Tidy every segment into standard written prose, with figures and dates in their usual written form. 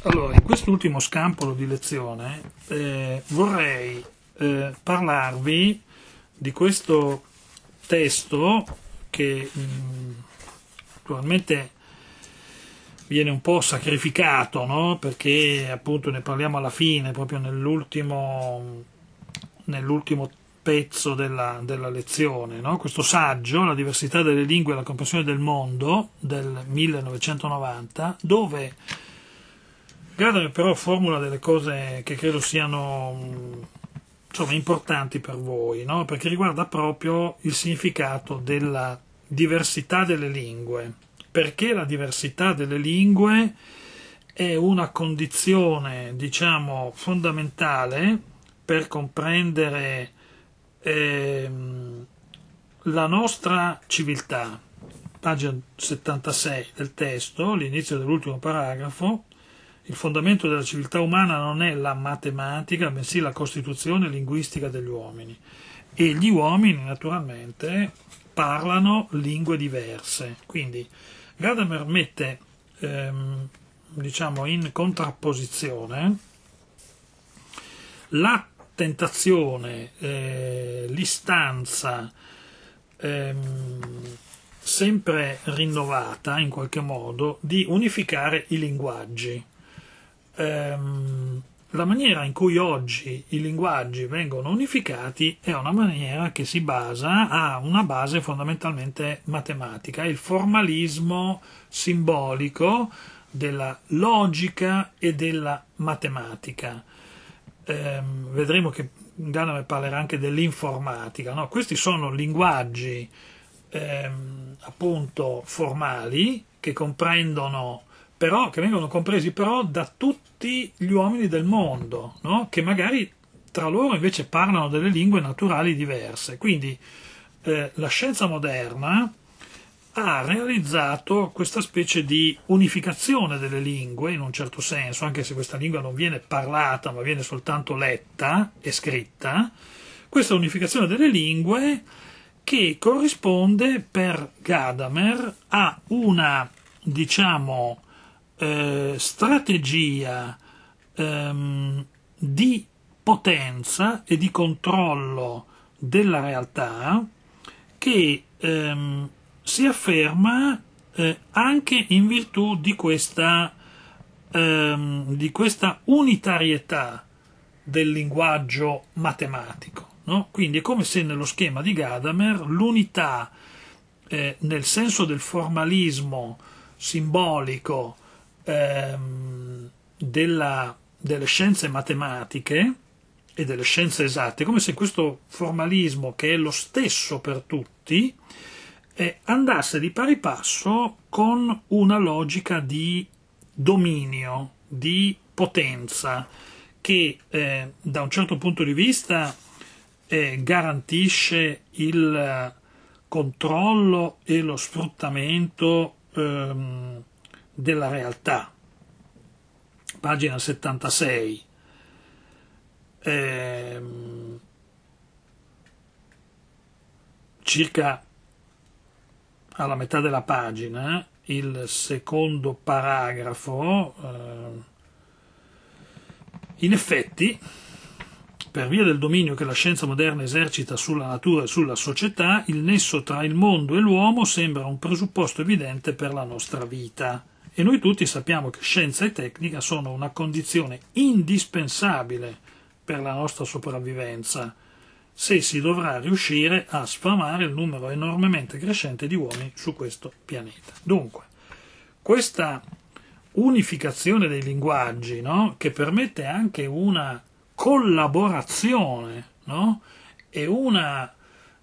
Allora, in quest'ultimo scampolo di lezione vorrei parlarvi di questo testo che naturalmente viene un po' sacrificato, no? Perché appunto ne parliamo alla fine, proprio nell'ultimo pezzo della lezione, no? Questo saggio, La diversità delle lingue e la comprensione del mondo, del 1990, dove Gadamer però formula delle cose che credo siano importanti per voi, no? Perché riguarda proprio il significato della diversità delle lingue, perché la diversità delle lingue è una condizione, fondamentale per comprendere la nostra civiltà. Pagina 76 del testo, l'inizio dell'ultimo paragrafo. Il fondamento della civiltà umana non è la matematica, bensì la costituzione linguistica degli uomini. E gli uomini, naturalmente, parlano lingue diverse. Quindi Gadamer mette, in contrapposizione la tentazione, l'istanza sempre rinnovata, in qualche modo, di unificare i linguaggi. La maniera in cui oggi i linguaggi vengono unificati è una maniera che ha una base fondamentalmente matematica, è il formalismo simbolico della logica e della matematica. Vedremo che Gadamer parlerà anche dell'informatica, no? Questi sono linguaggi appunto formali che vengono compresi però da tutti gli uomini del mondo, no? Che magari tra loro invece parlano delle lingue naturali diverse. Quindi la scienza moderna ha realizzato questa specie di unificazione delle lingue, in un certo senso, anche se questa lingua non viene parlata ma viene soltanto letta e scritta. Questa unificazione delle lingue che corrisponde per Gadamer a una, strategia di potenza e di controllo della realtà che si afferma anche in virtù di questa unitarietà del linguaggio matematico, no? Quindi è come se nello schema di Gadamer l'unità nel senso del formalismo simbolico delle scienze matematiche e delle scienze esatte, come se questo formalismo, che è lo stesso per tutti, andasse di pari passo con una logica di dominio, di potenza, che da un certo punto di vista garantisce il controllo e lo sfruttamento della realtà. Pagina 76. Circa alla metà della pagina, il secondo paragrafo, in effetti, per via del dominio che la scienza moderna esercita sulla natura e sulla società, il nesso tra il mondo e l'uomo sembra un presupposto evidente per la nostra vita. E noi tutti sappiamo che scienza e tecnica sono una condizione indispensabile per la nostra sopravvivenza, se si dovrà riuscire a sfamare il numero enormemente crescente di uomini su questo pianeta. Dunque, questa unificazione dei linguaggi, no? Che permette anche una collaborazione, no? E una,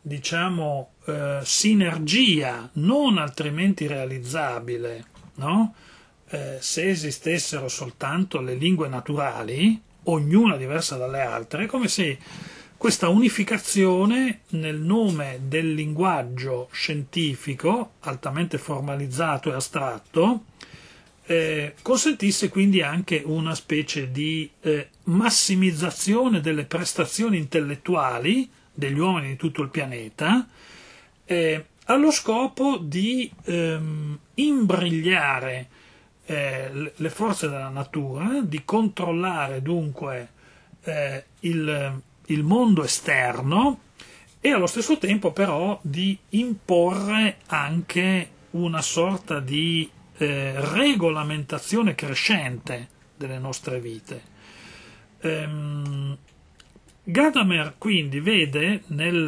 sinergia non altrimenti realizzabile, no? Se esistessero soltanto le lingue naturali, ognuna diversa dalle altre, è come se questa unificazione nel nome del linguaggio scientifico, altamente formalizzato e astratto, consentisse quindi anche una specie di massimizzazione delle prestazioni intellettuali degli uomini di tutto il pianeta, allo scopo di imbrigliare le forze della natura, di controllare dunque il mondo esterno e allo stesso tempo però di imporre anche una sorta di regolamentazione crescente delle nostre vite. Gadamer quindi vede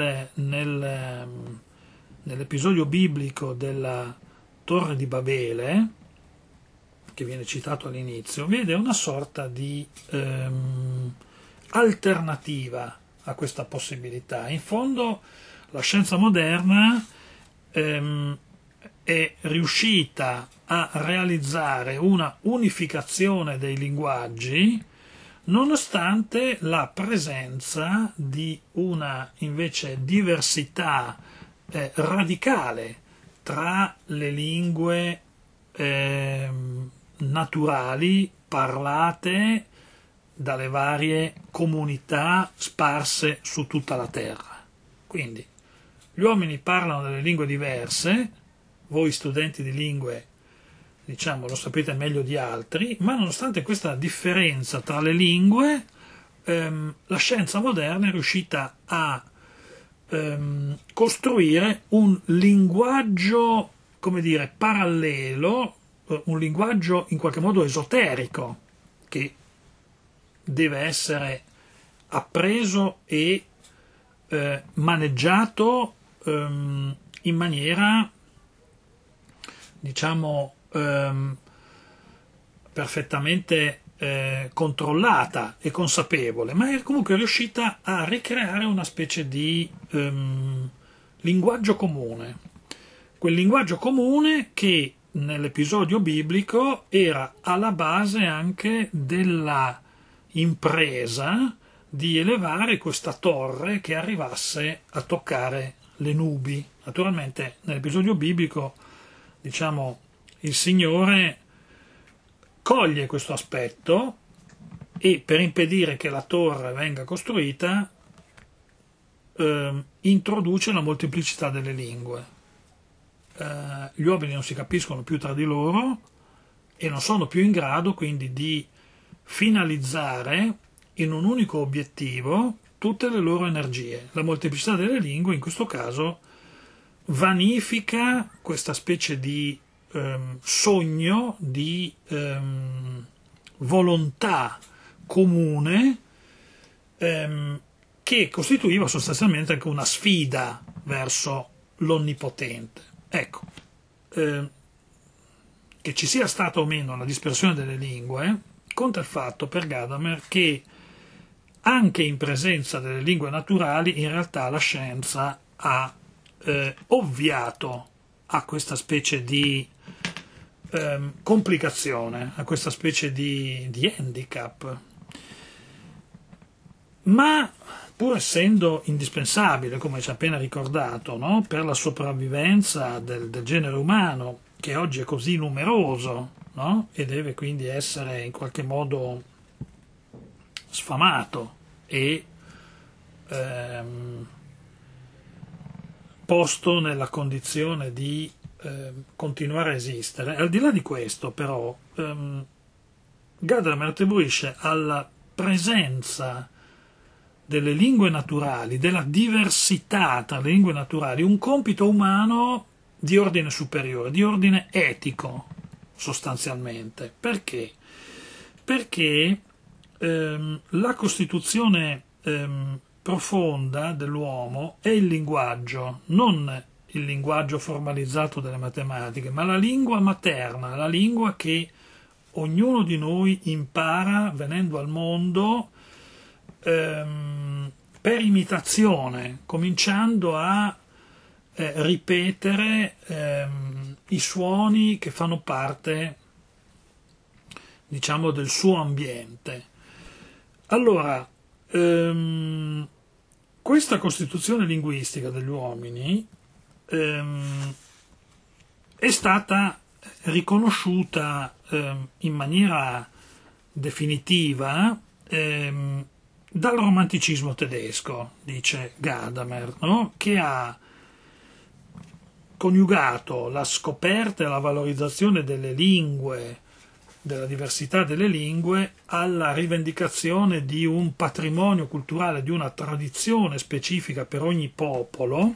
nell'episodio biblico della Torre di Babele, che viene citato all'inizio, vede una sorta di alternativa a questa possibilità. In fondo la scienza moderna è riuscita a realizzare una unificazione dei linguaggi nonostante la presenza di una invece diversità radicale tra le lingue naturali parlate dalle varie comunità sparse su tutta la terra. Quindi gli uomini parlano delle lingue diverse, voi studenti di lingue diciamo lo sapete meglio di altri, ma nonostante questa differenza tra le lingue la scienza moderna è riuscita a costruire un linguaggio, come dire, parallelo, un linguaggio in qualche modo esoterico che deve essere appreso e maneggiato in maniera, diciamo, perfettamente controllata e consapevole, ma è comunque riuscita a ricreare una specie di linguaggio comune. Quel linguaggio comune che nell'episodio biblico era alla base anche della impresa di elevare questa torre che arrivasse a toccare le nubi. Naturalmente nell'episodio biblico, diciamo, il Signore coglie questo aspetto e per impedire che la torre venga costruita introduce la molteplicità delle lingue. Gli uomini non si capiscono più tra di loro e non sono più in grado quindi di finalizzare in un unico obiettivo tutte le loro energie. La molteplicità delle lingue in questo caso vanifica questa specie di sogno, di volontà comune che costituiva sostanzialmente anche una sfida verso l'Onnipotente. Ecco, che ci sia stata o meno la dispersione delle lingue conta il fatto per Gadamer che anche in presenza delle lingue naturali in realtà la scienza ha ovviato a questa specie di complicazione, a questa specie di handicap, ma pur essendo indispensabile, come ci ha appena ricordato, no? Per la sopravvivenza del genere umano, che oggi è così numeroso, no? E deve quindi essere in qualche modo sfamato e posto nella condizione di continuare a esistere. Al di là di questo, però, Gadamer attribuisce alla presenza delle lingue naturali, della diversità tra le lingue naturali, un compito umano di ordine superiore, di ordine etico, sostanzialmente. Perché? Perché la costituzione profonda dell'uomo è il linguaggio, non il linguaggio formalizzato delle matematiche, ma la lingua materna, la lingua che ognuno di noi impara venendo al mondo per imitazione, cominciando a ripetere i suoni che fanno parte, diciamo, del suo ambiente. Allora, questa costituzione linguistica degli uomini è stata riconosciuta in maniera definitiva dal romanticismo tedesco, dice Gadamer, no? Che ha coniugato la scoperta e la valorizzazione delle lingue della diversità delle lingue alla rivendicazione di un patrimonio culturale, di una tradizione specifica per ogni popolo.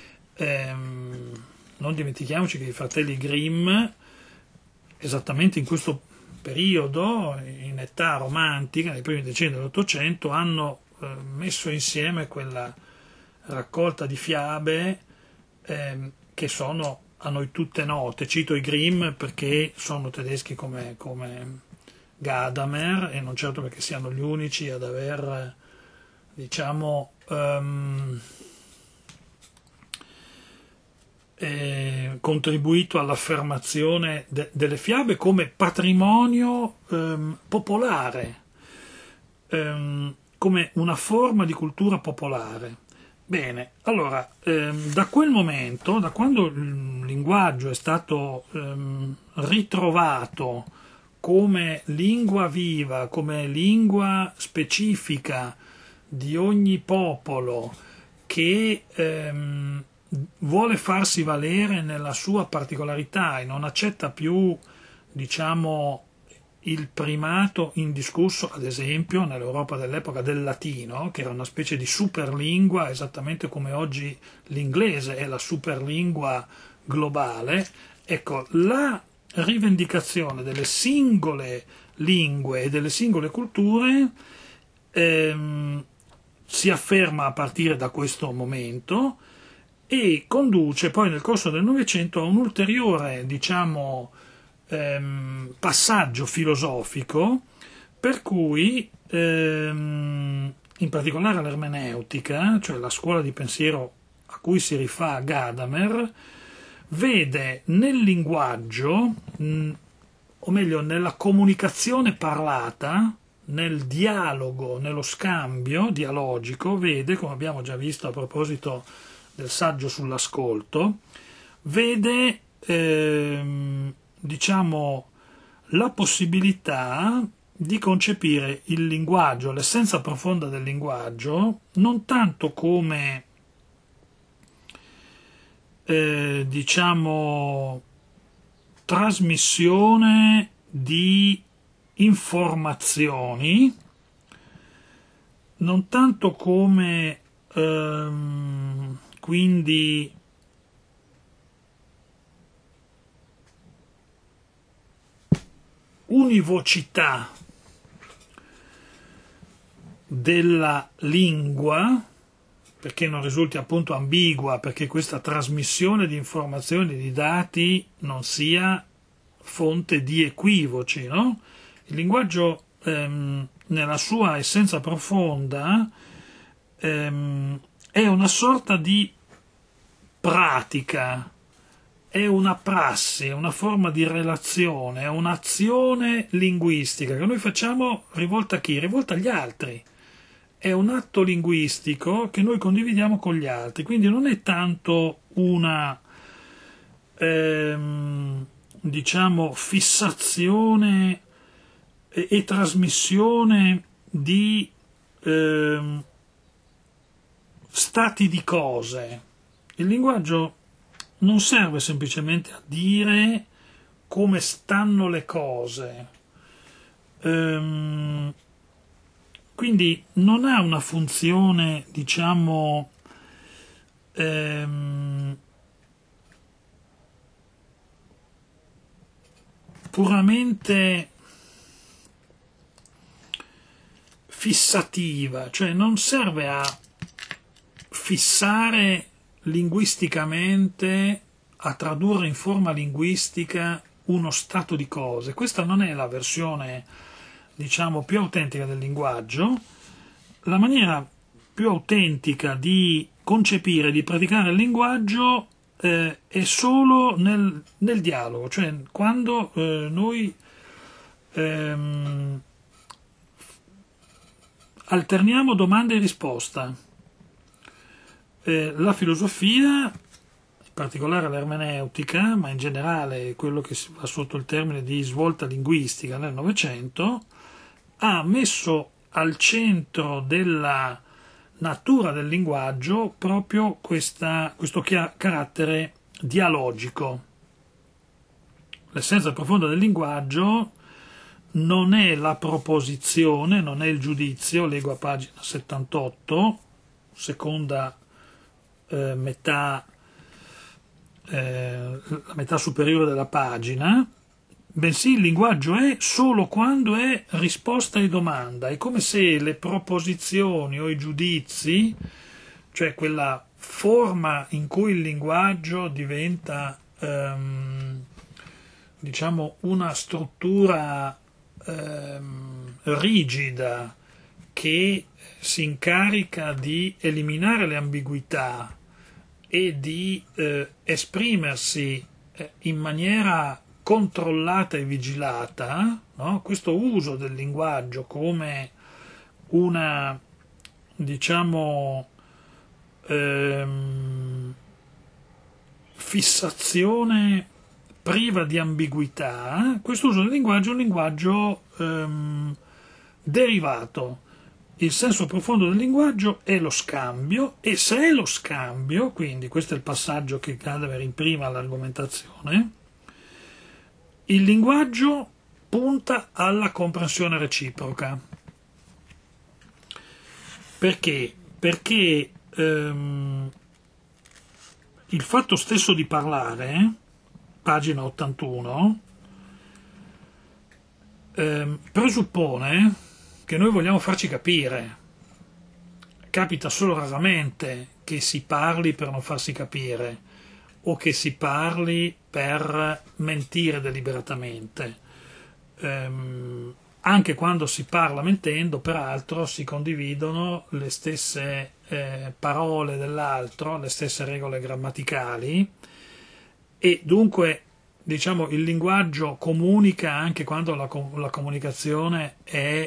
Non dimentichiamoci che i fratelli Grimm, esattamente in questo periodo, in età romantica, nei primi decenni dell'Ottocento, hanno messo insieme quella raccolta di fiabe che sono a noi tutte note. Cito i Grimm perché sono tedeschi come Gadamer, e non certo perché siano gli unici ad aver, diciamo, contribuito all'affermazione delle fiabe come patrimonio popolare, come una forma di cultura popolare. Bene, allora, da quel momento, da quando il linguaggio è stato ritrovato come lingua viva, come lingua specifica di ogni popolo che vuole farsi valere nella sua particolarità e non accetta più, diciamo, il primato indiscusso, ad esempio, nell'Europa dell'epoca del latino, che era una specie di superlingua, esattamente come oggi l'inglese è la superlingua globale. Ecco, la rivendicazione delle singole lingue e delle singole culture si afferma a partire da questo momento e conduce poi nel corso del Novecento a un ulteriore, diciamo, passaggio filosofico, per cui in particolare l'ermeneutica, cioè la scuola di pensiero a cui si rifà Gadamer, vede nel linguaggio, o meglio nella comunicazione parlata, nel dialogo, nello scambio dialogico, vede, come abbiamo già visto a proposito del saggio sull'ascolto, vede diciamo la possibilità di concepire il linguaggio, l'essenza profonda del linguaggio, non tanto come diciamo trasmissione di informazioni, non tanto come quindi univocità della lingua, perché non risulti appunto ambigua, perché questa trasmissione di informazioni, di dati, non sia fonte di equivoci, no? Il linguaggio nella sua essenza profonda è una sorta di pratica, è una prassi, è una forma di relazione, è un'azione linguistica che noi facciamo rivolta a chi? Rivolta agli altri. È un atto linguistico che noi condividiamo con gli altri, quindi non è tanto una diciamo fissazione e trasmissione di stati di cose. Il linguaggio non serve semplicemente a dire come stanno le cose, quindi non ha una funzione, diciamo, puramente fissativa, cioè non serve a fissare linguisticamente, a tradurre in forma linguistica uno stato di cose. Questa non è la versione, diciamo, più autentica del linguaggio. La maniera più autentica di concepire, di praticare il linguaggio è solo nel dialogo, cioè quando noi alterniamo domanda e risposta. La filosofia, in particolare l'ermeneutica, ma in generale quello che si va sotto il termine di svolta linguistica nel Novecento, ha messo al centro della natura del linguaggio proprio questo carattere dialogico. L'essenza profonda del linguaggio non è la proposizione, non è il giudizio, leggo a pagina 78, seconda metà, la metà superiore della pagina, bensì il linguaggio è solo quando è risposta e domanda. È come se le proposizioni o i giudizi, cioè quella forma in cui il linguaggio diventa diciamo una struttura rigida che si incarica di eliminare le ambiguità e di esprimersi in maniera controllata e vigilata, no? Questo uso del linguaggio come una, diciamo, fissazione priva di ambiguità, questo uso del linguaggio è un linguaggio derivato. Il senso profondo del linguaggio è lo scambio, e se è lo scambio, quindi questo è il passaggio che Gadamer imprima all'argomentazione, il linguaggio punta alla comprensione reciproca. Perché? Perché il fatto stesso di parlare, pagina 81, presuppone che noi vogliamo farci capire. Capita solo raramente che si parli per non farsi capire o che si parli per mentire deliberatamente. Anche quando si parla mentendo, peraltro, si condividono le stesse parole dell'altro, le stesse regole grammaticali, e dunque, diciamo, il linguaggio comunica anche quando la comunicazione è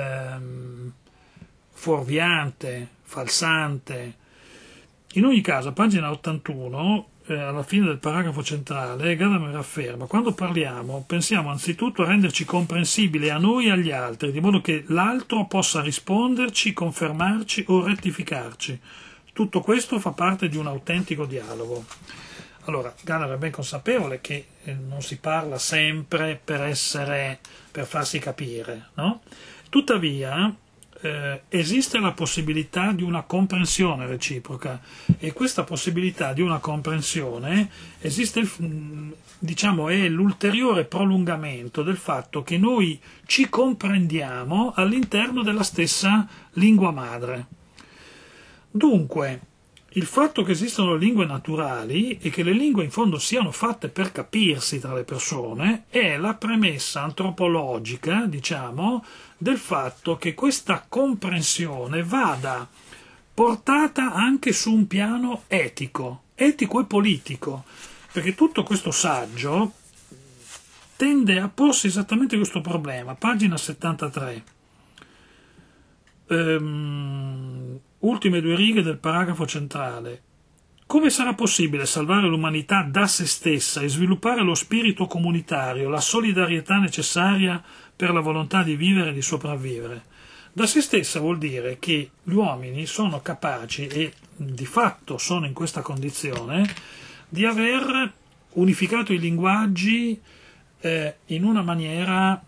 fuorviante, falsante. In ogni caso, a pagina 81, alla fine del paragrafo centrale, Gadamer afferma: quando parliamo, pensiamo anzitutto a renderci comprensibili a noi e agli altri, di modo che l'altro possa risponderci, confermarci o rettificarci. Tutto questo fa parte di un autentico dialogo. Allora, Gadamer è ben consapevole che non si parla sempre per farsi capire, no? Tuttavia, esiste la possibilità di una comprensione reciproca, e questa possibilità di una comprensione esiste, diciamo, è l'ulteriore prolungamento del fatto che noi ci comprendiamo all'interno della stessa lingua madre. Dunque, il fatto che esistano le lingue naturali e che le lingue in fondo siano fatte per capirsi tra le persone è la premessa antropologica, diciamo, del fatto che questa comprensione vada portata anche su un piano etico e politico, perché tutto questo saggio tende a porsi esattamente questo problema. Pagina 73. Ultime due righe del paragrafo centrale. Come sarà possibile salvare l'umanità da se stessa e sviluppare lo spirito comunitario, la solidarietà necessaria per la volontà di vivere e di sopravvivere? Da se stessa vuol dire che gli uomini sono capaci, e di fatto sono in questa condizione, di aver unificato i linguaggi in una maniera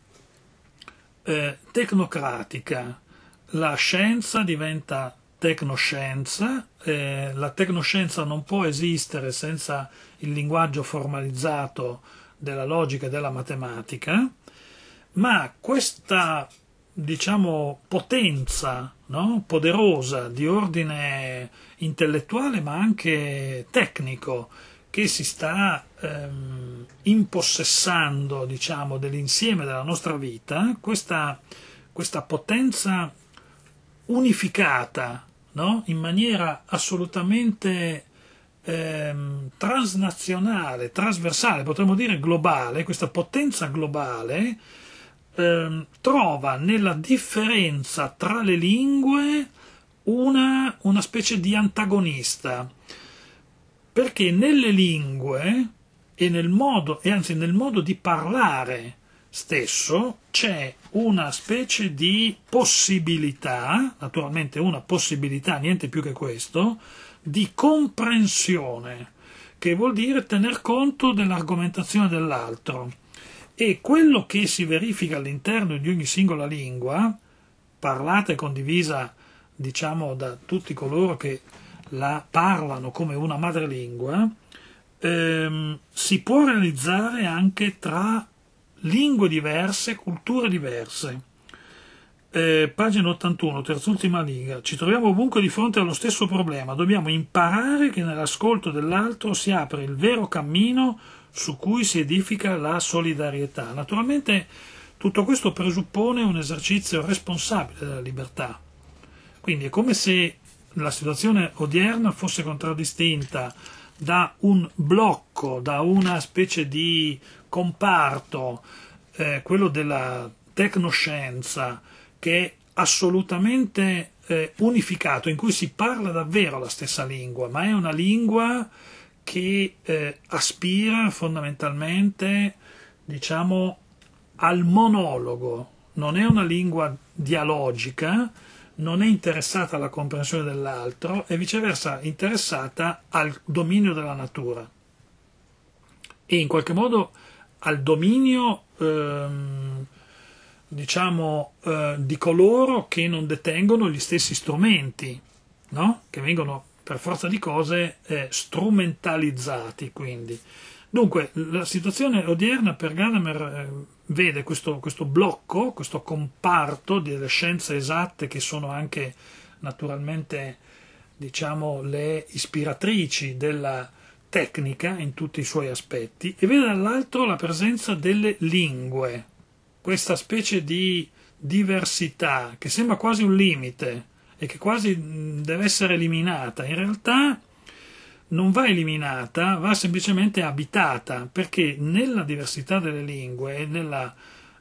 tecnocratica. La scienza diventa tecnoscienza, la tecnoscienza non può esistere senza il linguaggio formalizzato della logica e della matematica, ma questa, diciamo, potenza, no? Poderosa di ordine intellettuale ma anche tecnico, che si sta impossessando, diciamo, dell'insieme della nostra vita, questa potenza unificata, no? In maniera assolutamente transnazionale, trasversale, potremmo dire globale, questa potenza globale trova nella differenza tra le lingue una specie di antagonista, perché nelle lingue e nel modo di parlare stesso c'è una specie di possibilità, naturalmente una possibilità, niente più che questo, di comprensione, che vuol dire tener conto dell'argomentazione dell'altro. e quello che si verifica all'interno di ogni singola lingua, parlata e condivisa, diciamo, da tutti coloro che la parlano come una madrelingua, si può realizzare anche tra lingue diverse, culture diverse. Pagina 81, terz'ultima riga. Ci troviamo ovunque di fronte allo stesso problema. Dobbiamo imparare che nell'ascolto dell'altro si apre il vero cammino su cui si edifica la solidarietà. Naturalmente tutto questo presuppone un esercizio responsabile della libertà. Quindi è come se la situazione odierna fosse contraddistinta da un blocco, da una specie di comparto, quello della tecnoscienza, che è assolutamente unificato, in cui si parla davvero la stessa lingua, ma è una lingua che aspira fondamentalmente, diciamo, al monologo, non è una lingua dialogica, non è interessata alla comprensione dell'altro, è viceversa interessata al dominio della natura e in qualche modo al dominio di coloro che non detengono gli stessi strumenti, no? Che vengono per forza di cose strumentalizzati. Quindi dunque la situazione odierna per Gadamer vede questo blocco, questo comparto delle scienze esatte, che sono anche naturalmente, diciamo, le ispiratrici della tecnica in tutti i suoi aspetti, e vede dall'altro la presenza delle lingue, questa specie di diversità che sembra quasi un limite e che quasi deve essere eliminata. In realtà non va eliminata, va semplicemente abitata, perché nella diversità delle lingue e nella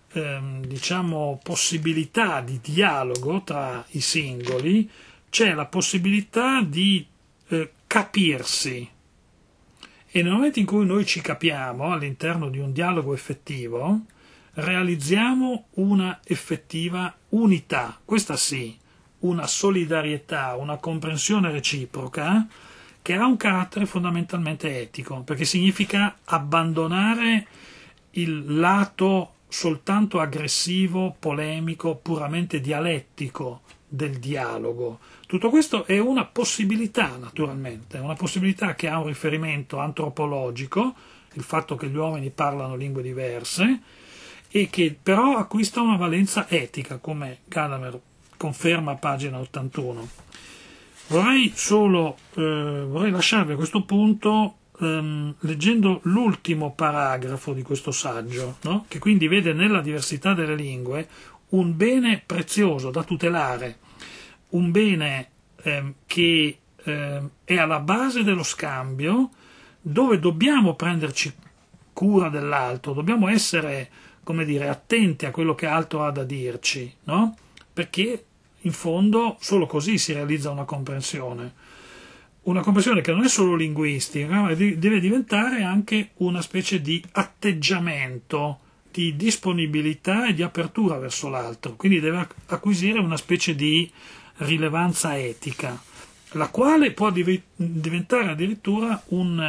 possibilità di dialogo tra i singoli c'è la possibilità di capirsi, e nel momento in cui noi ci capiamo all'interno di un dialogo effettivo realizziamo una effettiva unità, questa sì, una solidarietà, una comprensione reciproca che ha un carattere fondamentalmente etico, perché significa abbandonare il lato soltanto aggressivo, polemico, puramente dialettico del dialogo. Tutto questo è una possibilità, naturalmente, una possibilità che ha un riferimento antropologico, il fatto che gli uomini parlano lingue diverse, e che però acquista una valenza etica, come Gadamer conferma a pagina 81. Vorrei lasciarvi a questo punto leggendo l'ultimo paragrafo di questo saggio, no? Che quindi vede nella diversità delle lingue un bene prezioso da tutelare, un bene che è alla base dello scambio, dove dobbiamo prenderci cura dell'altro, dobbiamo essere, come dire, attenti a quello che altro ha da dirci, no? Perché in fondo solo così si realizza una comprensione che non è solo linguistica, ma deve diventare anche una specie di atteggiamento, di disponibilità e di apertura verso l'altro, quindi deve acquisire una specie di rilevanza etica, la quale può diventare addirittura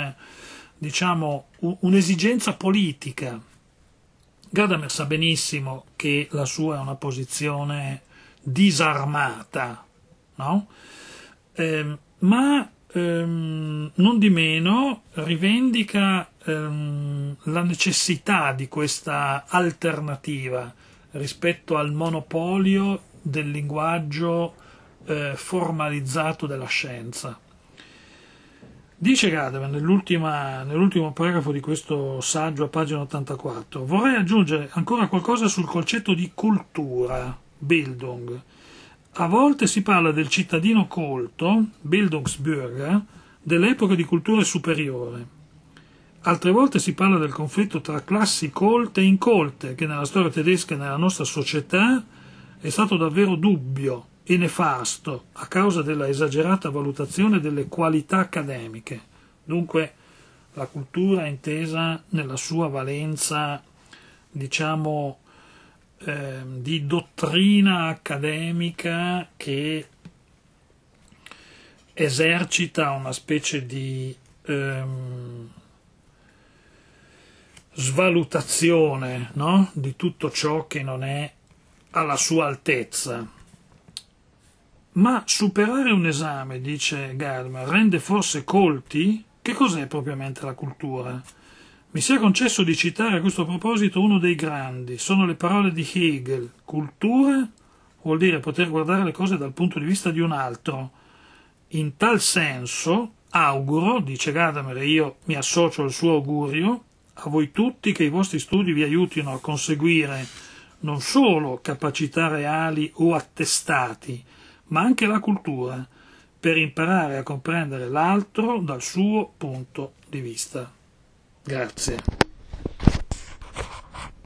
un'esigenza politica. Gadamer sa benissimo che la sua è una posizione disarmata, no? Ma non di meno rivendica la necessità di questa alternativa rispetto al monopolio del linguaggio formalizzato della scienza. Dice Gadamer nell'ultimo paragrafo di questo saggio a pagina 84: vorrei aggiungere ancora qualcosa sul concetto di cultura, Bildung. A volte si parla del cittadino colto, Bildungsbürger, dell'epoca di culture superiore. Altre volte si parla del conflitto tra classi colte e incolte, che nella storia tedesca e nella nostra società è stato davvero dubbio e nefasto a causa della esagerata valutazione delle qualità accademiche. Dunque la cultura intesa nella sua valenza, di dottrina accademica che esercita una specie di svalutazione, no? Di tutto ciò che non è alla sua altezza. Ma superare un esame, dice Gadamer, rende forse colti? Che cos'è propriamente la cultura? Mi sia concesso di citare a questo proposito uno dei grandi, sono le parole di Hegel. Cultura vuol dire poter guardare le cose dal punto di vista di un altro. In tal senso auguro, dice Gadamer, e io mi associo al suo augurio, a voi tutti che i vostri studi vi aiutino a conseguire non solo capacità reali o attestati, ma anche la cultura, per imparare a comprendere l'altro dal suo punto di vista. Grazie.